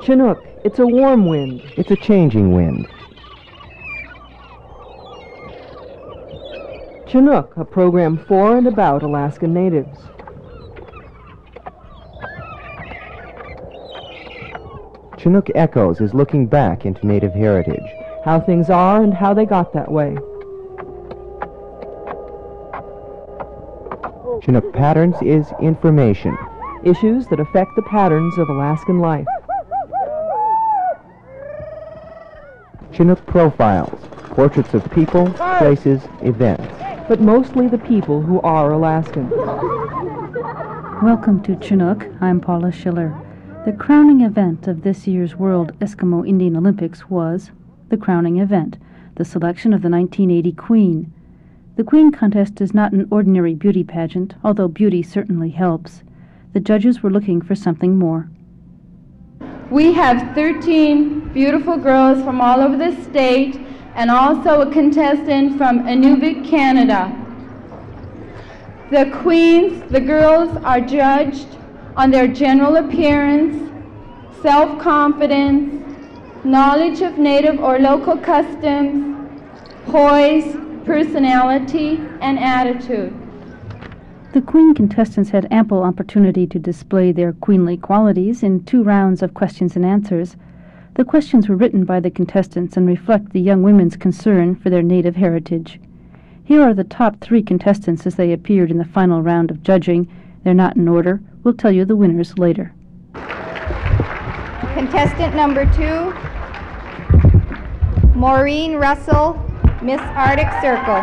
Chinook, it's a warm wind. It's a changing wind. Chinook, a program for and about Alaskan natives. Chinook Echoes is looking back into Native heritage. How things are and how they got that way. Chinook Patterns is information. Issues that affect the patterns of Alaskan life. Chinook Profiles, portraits of people, places, events. But mostly the people who are Alaskan. Welcome to Chinook. I'm Paula Schiller. The crowning event of this year's World Eskimo Indian Olympics was the crowning event, the selection of the 1980 Queen. The Queen contest is not an ordinary beauty pageant, although beauty certainly helps. The judges were looking for something more. We have 13 beautiful girls from all over the state and also a contestant from Inuvik, Canada. The queens, the girls, are judged on their general appearance, self-confidence, knowledge of native or local customs, poise, personality, and attitude. The Queen contestants had ample opportunity to display their queenly qualities in 2 rounds of questions and answers. The questions were written by the contestants and reflect the young women's concern for their native heritage. Here are the top 3 contestants as they appeared in the final round of judging. They're not in order. We'll tell you the winners later. Contestant number 2, Maureen Russell, Miss Arctic Circle.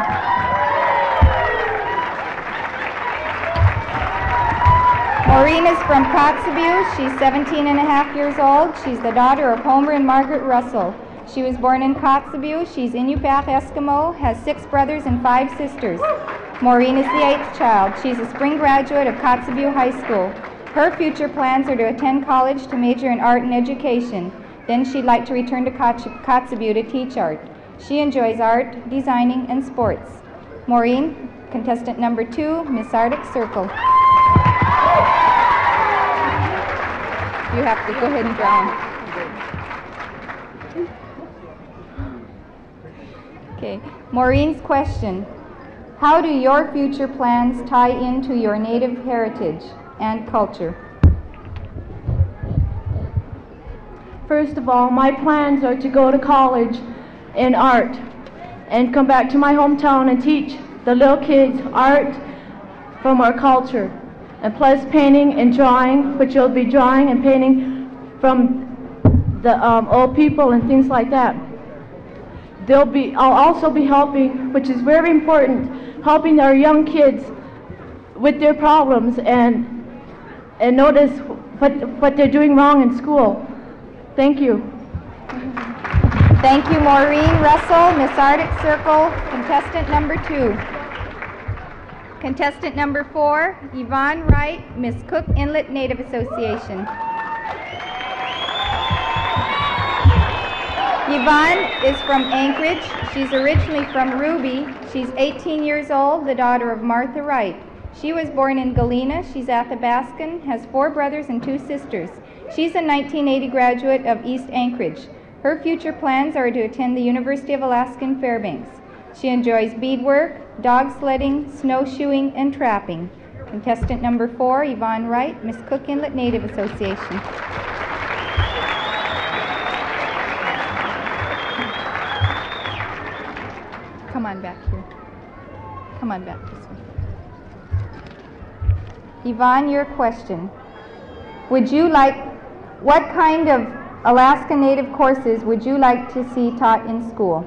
Maureen is from Kotzebue. She's 17 and a half years old. She's the daughter of Homer and Margaret Russell. She was born in Kotzebue. She's Inupiaq Eskimo, has 6 brothers and 5 sisters. Maureen is the 8th child. She's a spring graduate of Kotzebue High School. Her future plans are to attend college to major in art and education. Then she'd like to return to Kotzebue to teach art. She enjoys art, designing, and sports. Maureen, contestant number 2, Miss Arctic Circle. You have to go ahead and drown. Okay, Maureen's question. How do your future plans tie into your native heritage and culture? First of all, my plans are to go to college in art and come back to my hometown and teach the little kids art from our culture. And plus painting and drawing, which you'll be drawing and painting from the old people and things like that. I'll also be helping, which is very important, helping our young kids with their problems and notice what they're doing wrong in school. Thank you. Thank you, Maureen Russell, Miss Arctic Circle, contestant number 2. Contestant number 4, Yvonne Wright, Miss Cook Inlet Native Association. Yvonne is from Anchorage. She's originally from Ruby. She's 18 years old, the daughter of Martha Wright. She was born in Galena. She's Athabascan, has 4 brothers and 2 sisters. She's a 1980 graduate of East Anchorage. Her future plans are to attend the University of Alaska in Fairbanks. She enjoys beadwork, dog sledding, snowshoeing, and trapping. Contestant number 4, Yvonne Wright, Miss Cook Inlet Native Association. Come on back here. Come on back this way. Yvonne, your question. What kind of Alaska Native courses would you like to see taught in school?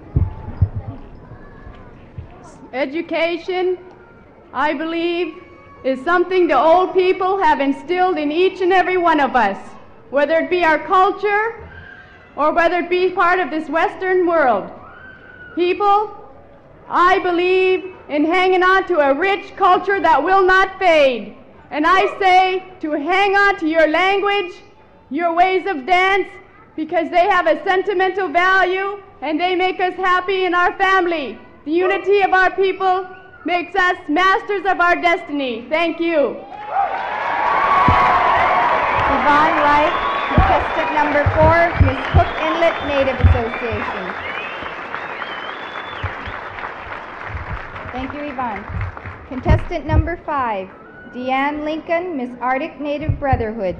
Education, I believe, is something the old people have instilled in each and every one of us, whether it be our culture or whether it be part of this Western world. People, I believe in hanging on to a rich culture that will not fade. And I say to hang on to your language, your ways of dance, because they have a sentimental value and they make us happy in our family. The unity of our people makes us masters of our destiny. Thank you. Yvonne Wright, Contestant number 4, Miss Cook Inlet Native Association. Thank you, Yvonne. Contestant number 5, Deanne Lincoln, Miss Arctic Native Brotherhood.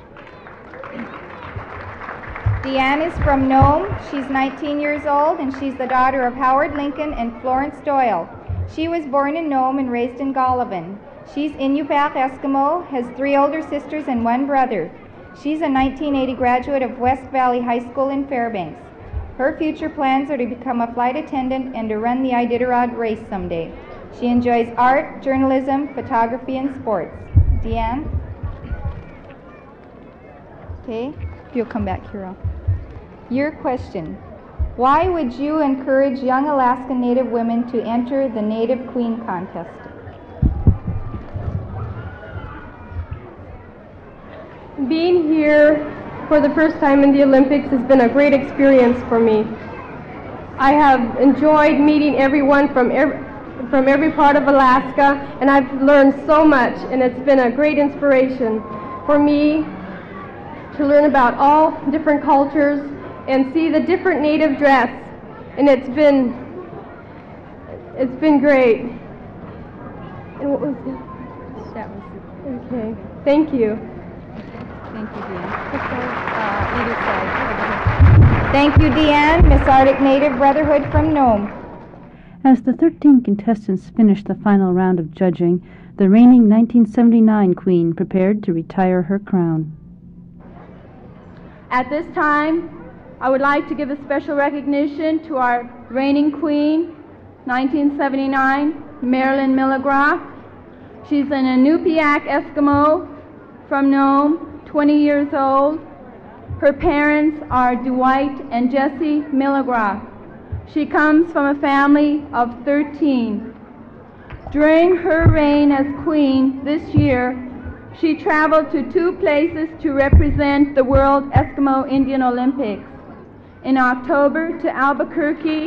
Deanne is from Nome. She's 19 years old, and she's the daughter of Howard Lincoln and Florence Doyle. She was born in Nome and raised in Golovin. She's Inupiaq Eskimo, has 3 older sisters and 1 brother. She's a 1980 graduate of West Valley High School in Fairbanks. Her future plans are to become a flight attendant and to run the Iditarod race someday. She enjoys art, journalism, photography, and sports. Deanne? Okay, you'll come back here. Your question. Why would you encourage young Alaskan Native women to enter the Native Queen contest? Being here for the first time in the Olympics has been a great experience for me. I have enjoyed meeting everyone from every part of Alaska, and I've learned so much, and it's been a great inspiration for me to learn about all different cultures and see the different Native dress, and it's been great. And what was it? That was it. Okay, thank you. Thank you, Deanne. Either side. Thank you, Deanne, Miss Arctic Native Brotherhood from Nome. As the 13 contestants finished the final round of judging, the reigning 1979 queen prepared to retire her crown. At this time, I would like to give a special recognition to our reigning queen, 1979, Marilyn Milligraf. She's an Inupiaq Eskimo from Nome, 20 years old. Her parents are Dwight and Jessie Milligraf. She comes from a family of 13. During her reign as queen this year, she traveled to 2 places to represent the World Eskimo Indian Olympics. In October to Albuquerque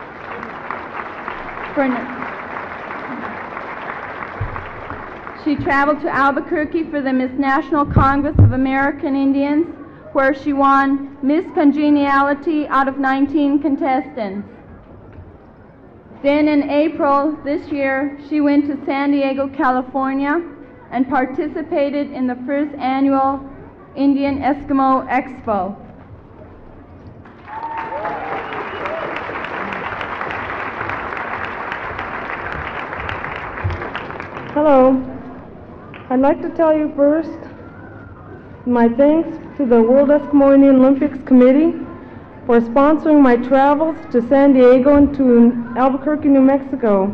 She traveled to Albuquerque for the Miss National Congress of American Indians, where she won Miss Congeniality out of 19 contestants. Then in April this year, she went to San Diego, California, and participated in the first annual Indian Eskimo Expo. Hello. I'd like to tell you first my thanks to the World Eskimo Indian Olympics Committee for sponsoring my travels to San Diego and to Albuquerque, New Mexico.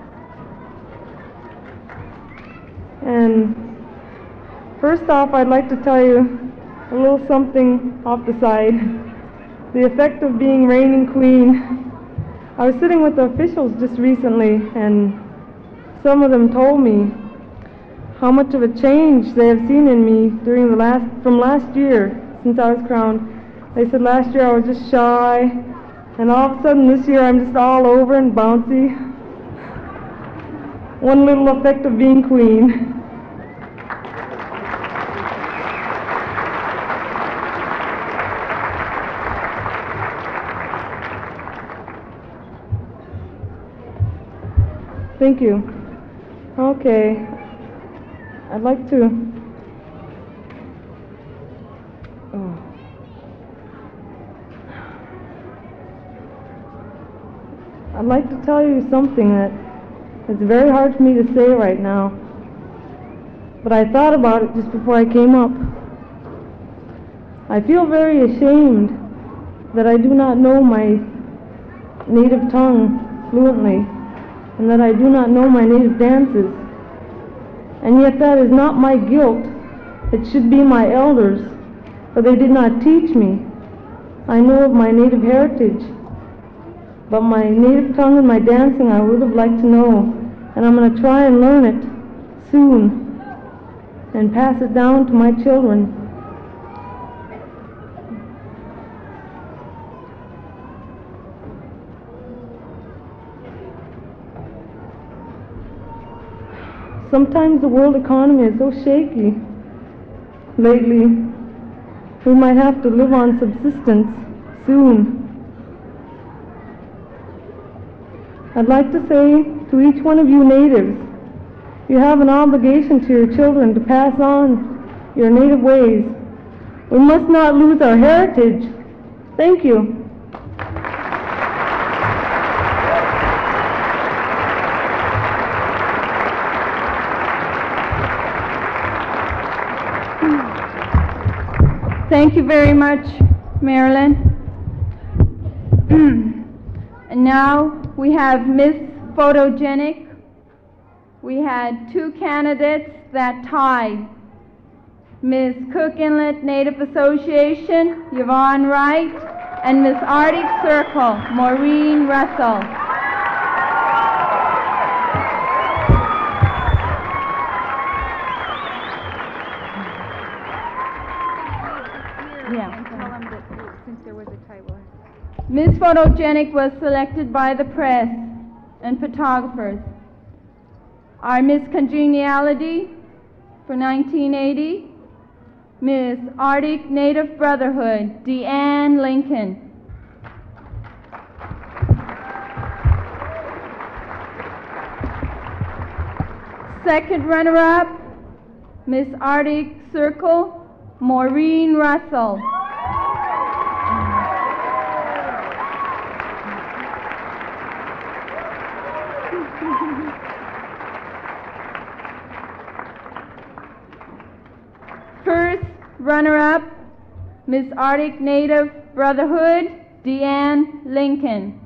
And first off, I'd like to tell you a little something off the side. The effect of being reigning queen. I was sitting with the officials just recently, and some of them told me how much of a change they have seen in me from last year since I was crowned. They said last year I was just shy, and all of a sudden this year I'm just all over and bouncy. One little effect of being queen. Thank you. Okay. I'd like to tell you something that is very hard for me to say right now, but I thought about it just before I came up. I feel very ashamed that I do not know my native tongue fluently, and that I do not know my native dances. And yet that is not my guilt. It should be my elders, for they did not teach me. I know of my native heritage, but my native tongue and my dancing I would have liked to know, and I'm going to try and learn it soon and pass it down to my children. Sometimes the world economy is so shaky lately, We might have to live on subsistence soon. I'd like to say to each one of you natives, you have an obligation to your children to pass on your native ways. We must not lose our heritage. Thank you. Thank you very much, Marilyn. And now we have Miss Photogenic. We had two candidates that tied. Miss Cook Inlet Native Association, Yvonne Wright, and Miss Arctic Circle, Maureen Russell. And tell them that since there was a tie war. Miss Photogenic was selected by the press and photographers. Our Miss Congeniality for 1980, Miss Arctic Native Brotherhood, Deanne Lincoln. Second runner-up, Miss Arctic Circle, Maureen Russell. First runner-up, Miss Arctic Native Brotherhood, Deanne Lincoln.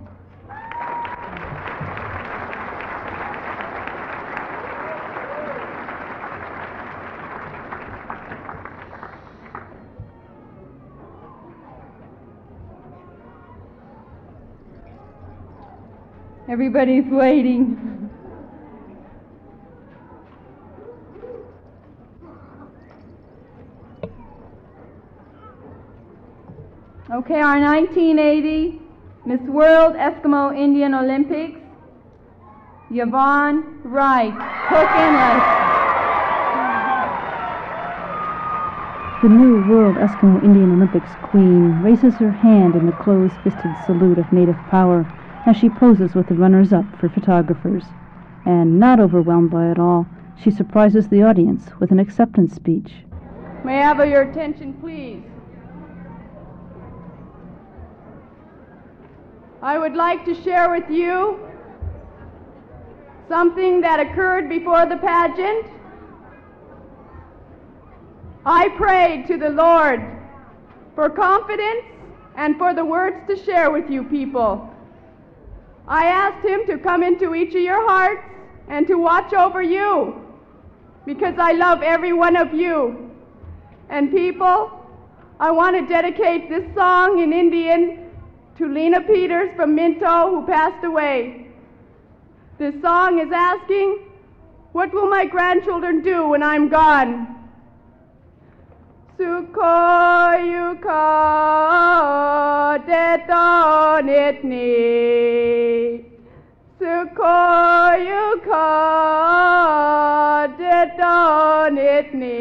Everybody's waiting. Okay, our 1980 Miss World Eskimo Indian Olympics, Yvonne Wright, Cook Inlet. The new World Eskimo Indian Olympics queen raises her hand in the closed-fisted salute of native power as she poses with the runners-up for photographers. And not overwhelmed by it all, she surprises the audience with an acceptance speech. May I have your attention, please? I would like to share with you something that occurred before the pageant. I prayed to the Lord for confidence and for the words to share with you people. I asked Him to come into each of your hearts and to watch over you, because I love every one of you. And people, I want to dedicate this song in Indian to Lena Peters from Minto, who passed away. This song is asking, what will my grandchildren do when I'm gone? Sukoyuka detonitni, Sukoyuka detonitni,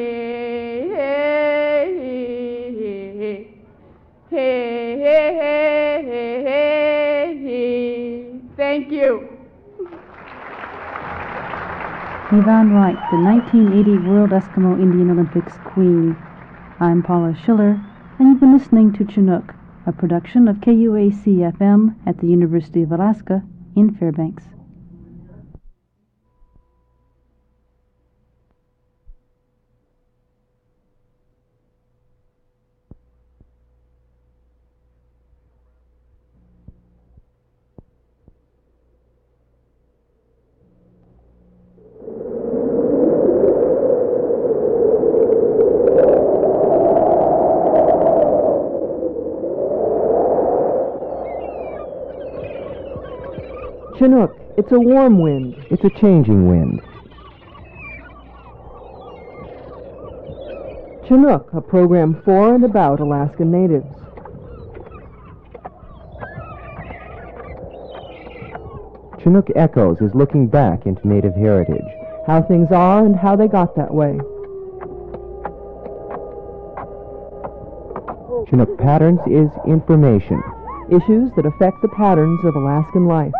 hey, hey, hey, hey, hey. Thank you. Yvonne Wright, the 1980 World Eskimo Indian Olympics queen. I'm Paula Schiller, and you've been listening to Chinook, a production of KUAC-FM at the University of Alaska in Fairbanks. Chinook, it's a warm wind. It's a changing wind. Chinook, a program for and about Alaskan Natives. Chinook Echoes is looking back into Native heritage. How things are and how they got that way. Chinook Patterns is information. Issues that affect the patterns of Alaskan life.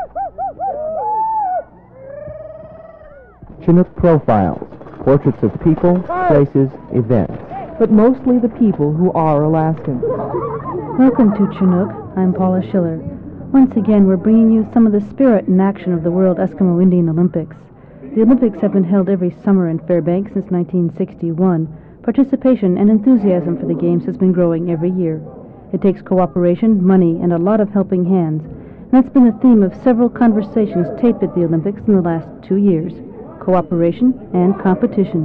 Chinook Profiles, portraits of people, places, events. But mostly the people who are Alaskan. Welcome to Chinook. I'm Paula Schiller. Once again, we're bringing you some of the spirit and action of the World Eskimo Indian Olympics. The Olympics have been held every summer in Fairbanks since 1961. Participation and enthusiasm for the Games has been growing every year. It takes cooperation, money, and a lot of helping hands. And that's been the theme of several conversations taped at the Olympics in the last 2 years. Cooperation and competition.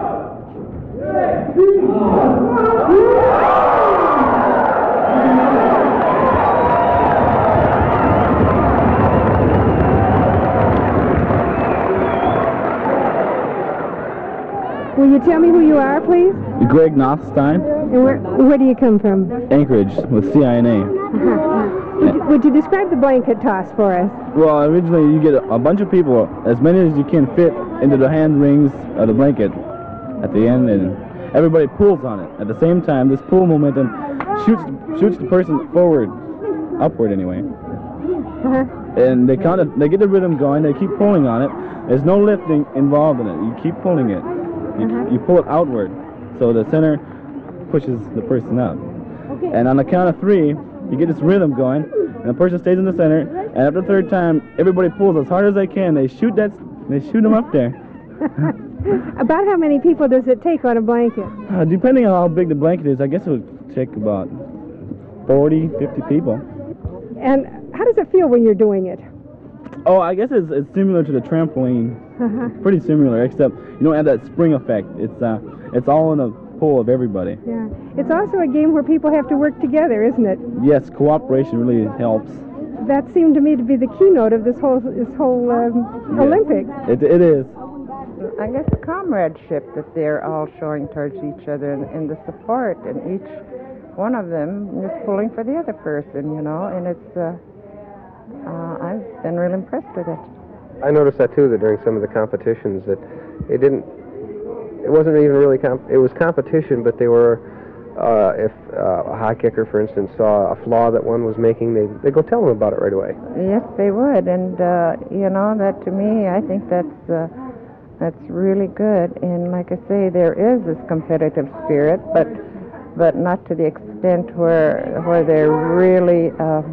Will you tell me who you are, please? Greg Nothstein. And where do you come from? Anchorage with CINA. Would you describe the blanket toss for us? Well, originally you get a bunch of people, as many as you can fit into the hand rings of the blanket at the end, and everybody pulls on it. At the same time, this pull momentum shoots the person forward, upward anyway. And they get the rhythm going. They keep pulling on it. There's no lifting involved in it. You keep pulling it. You pull it outward, so the center pushes the person up. Okay. And on the count of 3, you get this rhythm going, and the person stays in the center. And after the third time, everybody pulls as hard as they can. They shoot them up there. About how many people does it take on a blanket? Depending on how big the blanket is, I guess it would take about 40, 50 people. And how does it feel when you're doing it? Oh, I guess it's similar to the trampoline. Pretty similar, except you don't have that spring effect. It's all in a pull of everybody. Yeah. It's also a game where people have to work together, isn't it? Yes, cooperation really helps. That seemed to me to be the keynote of this whole Olympics. It is. I guess the comradeship that they're all showing towards each other, and the support, and each one of them is pulling for the other person, and it's. I've been really impressed with it. I noticed that too, that during some of the competitions that it wasn't even really it was competition, but they were, if a high kicker, for instance, saw a flaw that one was making, they go tell them about it right away. Yes, they would, and that to me, I think that's really good. And like I say, there is this competitive spirit, but not to the extent where they're really.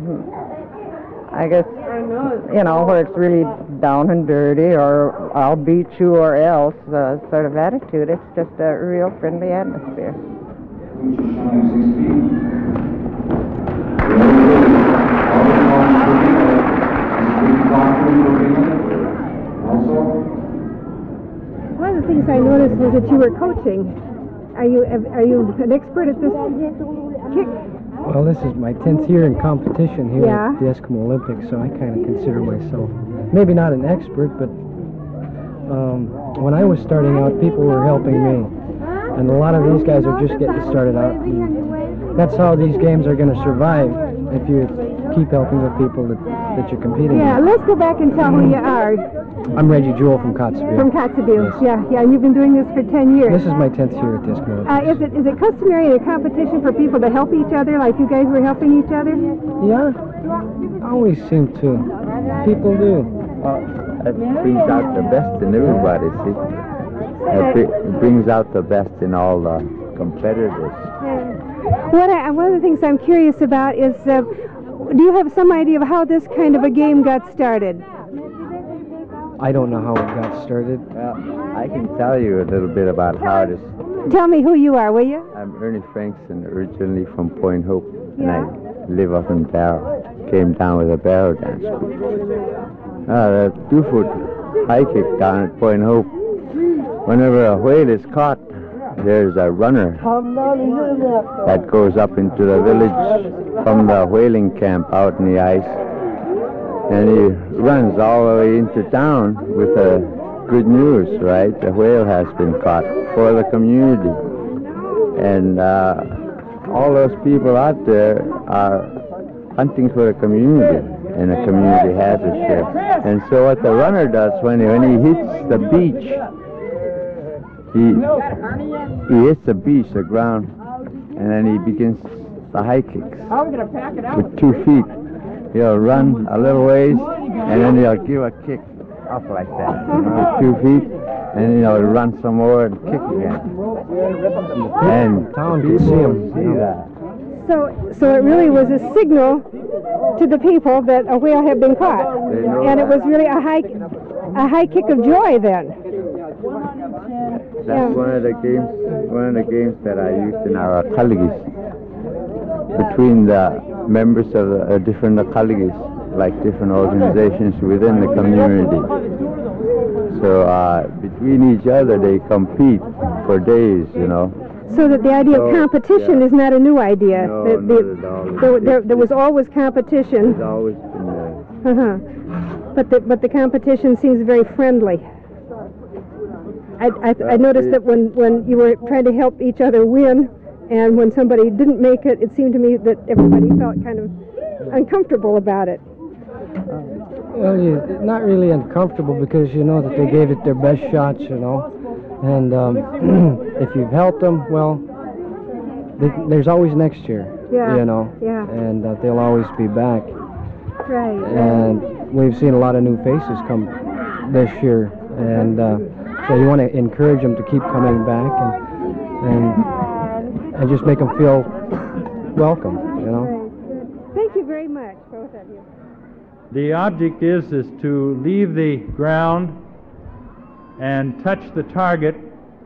I guess, where it's really down and dirty, or I'll beat you or else sort of attitude. It's just a real friendly atmosphere. One of the things I noticed was that you were coaching. Are you an expert at this kick? Well, this is my 10th year in competition here Yeah. at the Eskimo Olympics, so I kind of consider myself maybe not an expert, but when I was starting out, people were helping me. And a lot of these guys are just getting started out. And that's how these games are going to survive, if you keep helping the people that you're competing Yeah, with. let's go back and tell who you are. I'm Reggie Jewell from Kotzebue. From Kotzebue. Yes. Yeah, and you've been doing this for 10 years. This is my 10th year at the Eskimo Olympics. Is it customary in a competition for people to help each other, like you guys were helping each other? Yeah, always seem to. People do. That brings out the best in everybody, see? It brings out the best in all the competitors. One of the things I'm curious about is, do you have some idea of how this kind of a game got started? I don't know how it got started. Well, I can tell you a little bit about how it is. Tell me who you are, will you? I'm Ernie Frankson, originally from Point Hope, and I live up in Barrow. Came down with a Barrow dance group. The 2-foot high kick down at Point Hope. Whenever a whale is caught, there's a runner that goes up into the village from the whaling camp out in the ice, and he runs all the way into town with good news, right? The whale has been caught for the community. And all those people out there are hunting for the community, and the community has a share. And so what the runner does when he hits the beach, he hits the beach, the ground, and then he begins the high kicks with 2 feet. He'll run a little ways, and then he'll give a kick up like that with 2 feet, and then he'll run some more and kick again. And town people can see him. see that. So it really was a signal to the people that a whale had been caught, and it was really a high kick of joy then. That's one of the games that I used in our colleges between the members of the different colleges, like different organizations within the community. So between each other, they compete for days, you know. So that the idea of competition is not a new idea. No, That not at all. there was always competition. It's always been there. But the competition seems very friendly. I noticed that when you were trying to help each other win, and when somebody didn't make it, it seemed to me that everybody felt kind of uncomfortable about it. Well, not really uncomfortable because you know that they gave it their best shots, you know. And if you've helped them, well, there's always next year, you know. Yeah. And they'll always be back. Right. And we've seen a lot of new faces come this year, and so you want to encourage them to keep coming back and just make them feel welcome, you know. Thank you very much, both of you. The object is to leave the ground and touch the target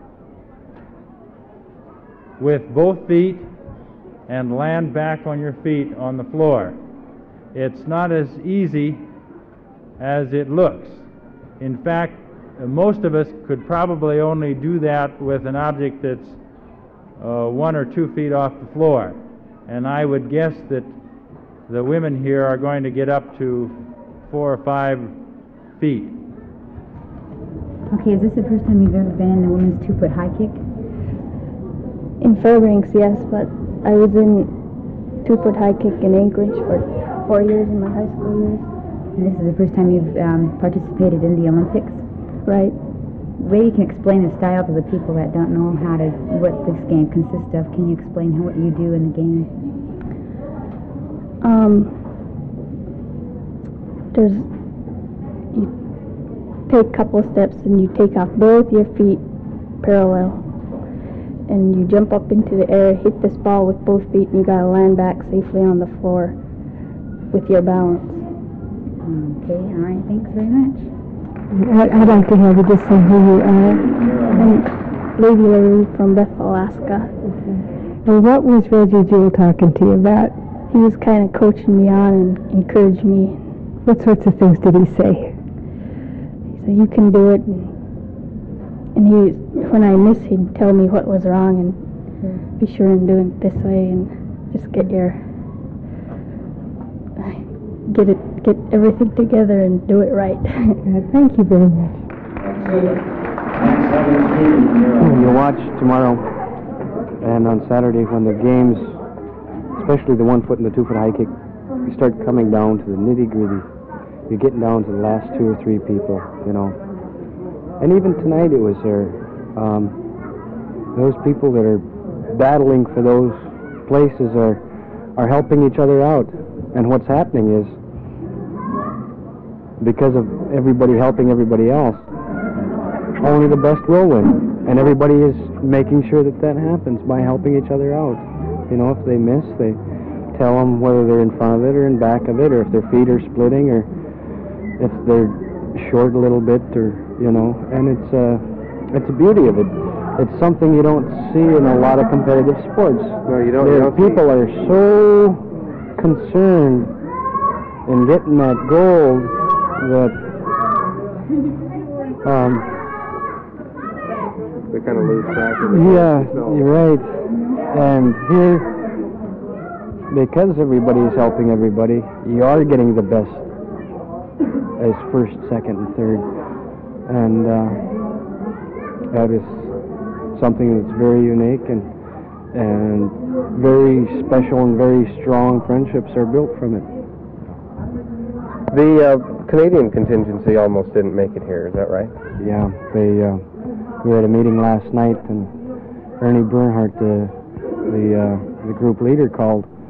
with both feet and land back on your feet on the floor. It's not as easy as it looks. In fact, most of us could probably only do that with an object that's 1 or 2 feet off the floor. And I would guess that the women here are going to get up to 4 or 5 feet. Okay, is this the first time you've ever been in the women's 2-foot high kick? In Fairbanks, yes, but I was in 2-foot high kick in Anchorage for 4 years in my high school years. And this is the first time you've participated in the Olympics? Right. Maybe you can explain the style to the people that don't know what this game consists of. Can you explain what you do in the game? You take a couple of steps and you take off both your feet parallel. And you jump up into the air, hit this ball with both feet, and you gotta land back safely on the floor with your balance. Okay, all right, thanks very much. I'd like to have you just say who you are. I'm Lady Larry from Bethel, Alaska. And what was Reggie Jewell talking to you about? He was kind of coaching me on and encouraged me. What sorts of things did he say? He said, you can do it. And when I miss, he'd tell me what was wrong and be sure and do it this way and just get everything together and do it right. Thank you very much. You'll watch tomorrow and on Saturday when the games, especially the 1-foot and the 2-foot high kick, you start coming down to the nitty-gritty. You're getting down to the last 2 or 3 people, you know. And even tonight it was there. Those people that are battling for those places are helping each other out. And what's happening is, because of everybody helping everybody else, only the best will win. And everybody is making sure that happens by helping each other out. You know, if they miss, they tell them whether they're in front of it or in back of it, or if their feet are splitting, or if they're short a little bit, or, you know. And it's the beauty of it. It's something you don't see in a lot of competitive sports. No, you don't. People are so concerned in getting that gold that they kind of lose track of it. Yeah, you're right. And here, because everybody is helping everybody, you are getting the best as first, second, and third. And that is something that's very unique, and very special, and very strong friendships are built from it. The Canadian contingency almost didn't make it here, is that right? Yeah, we had a meeting last night, and Ernie Bernhardt, the group leader, called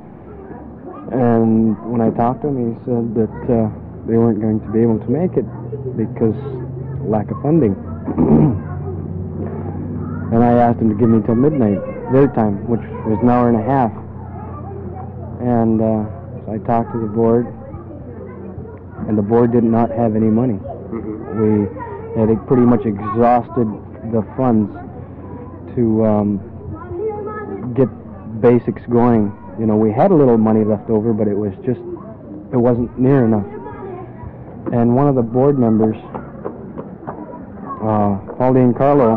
And when I talked to him, he said that they weren't going to be able to make it because lack of funding. And I asked him to give me till midnight, their time, which was an hour and a half. And so I talked to the board, and the board did not have any money. We had pretty much exhausted the funds to get basics going. You know, we had a little money left over, but it wasn't near enough. And one of the board members, Pauline Carlo,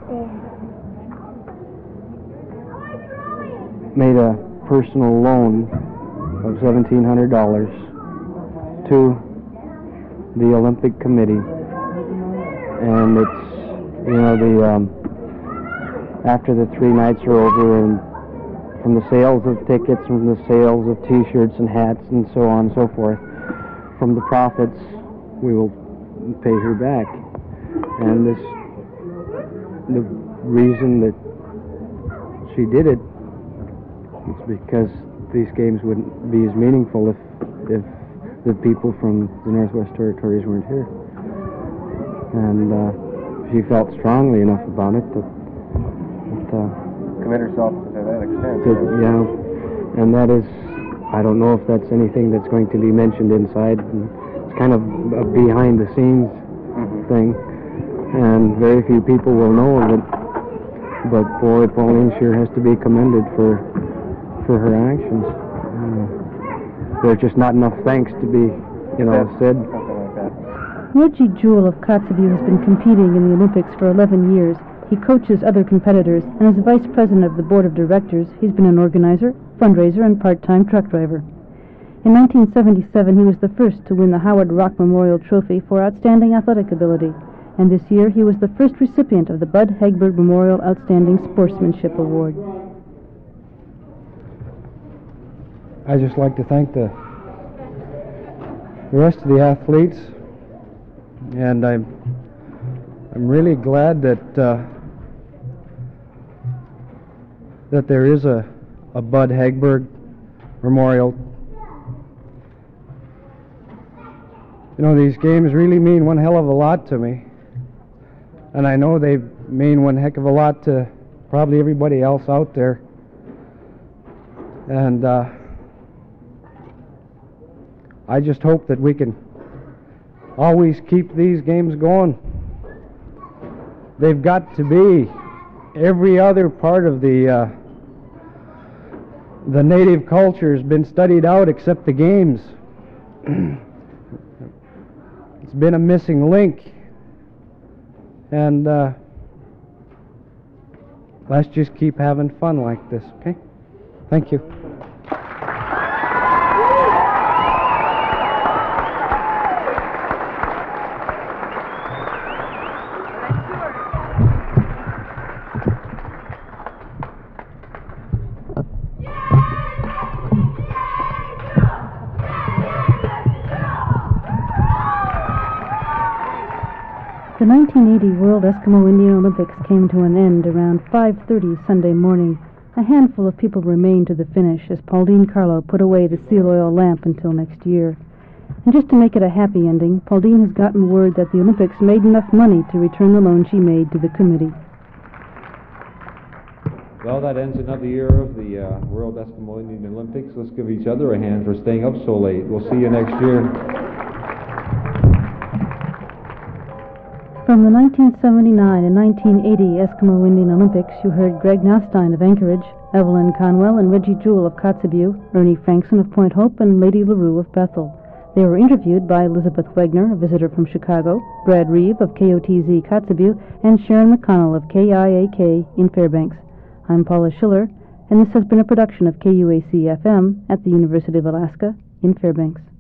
made a personal loan of $1,700 to the Olympic Committee. And it's, you know, after the 3 nights are over, and from the sales of tickets, from the sales of t-shirts and hats and so on and so forth, from the profits, we will pay her back. And the reason that she did it is because these games wouldn't be as meaningful if the people from the Northwest Territories weren't here. And she felt strongly enough about it that commit herself to that extent. Yeah, and that is, I don't know if that's anything that's going to be mentioned inside. It's kind of a behind-the-scenes thing, and very few people will know of it. But boy, Pauline sure has to be commended for her actions. There's just not enough thanks to be, you know, said. Reggie Jewell of Kotzebue has been competing in the Olympics for 11 years. He coaches other competitors, and as vice president of the board of directors, he's been an organizer, fundraiser, and part-time truck driver. In 1977, he was the first to win the Howard Rock Memorial Trophy for outstanding athletic ability, and this year he was the first recipient of the Bud Hagberg Memorial Outstanding Sportsmanship Award. I'd just like to thank the rest of the athletes, and I'm really glad that there is a Bud Hagberg Memorial. You know, these games really mean one hell of a lot to me, and I know they mean one heck of a lot to probably everybody else out there. And I just hope that we can always keep these games going. They've got to be every other part of the native culture has been studied out except the games. It's been a missing link, and let's just keep having fun like this, okay? Thank you. The 1980 World Eskimo Indian Olympics came to an end around 5:30 Sunday morning. A handful of people remained to the finish as Pauline Carlo put away the seal oil lamp until next year. And just to make it a happy ending, Pauline has gotten word that the Olympics made enough money to return the loan she made to the committee. Well, that ends another year of the World Eskimo Indian Olympics. Let's give each other a hand for staying up so late. We'll see you next year. From the 1979 and 1980 Eskimo Indian Olympics, you heard Greg Nostein of Anchorage, Evelyn Conwell and Reggie Jewell of Kotzebue, Ernie Frankson of Point Hope, and Lady LaRue of Bethel. They were interviewed by Elizabeth Wegner, a visitor from Chicago, Brad Reeve of KOTZ Kotzebue, and Sharon McConnell of KIAK in Fairbanks. I'm Paula Schiller, and this has been a production of KUAC-FM at the University of Alaska in Fairbanks.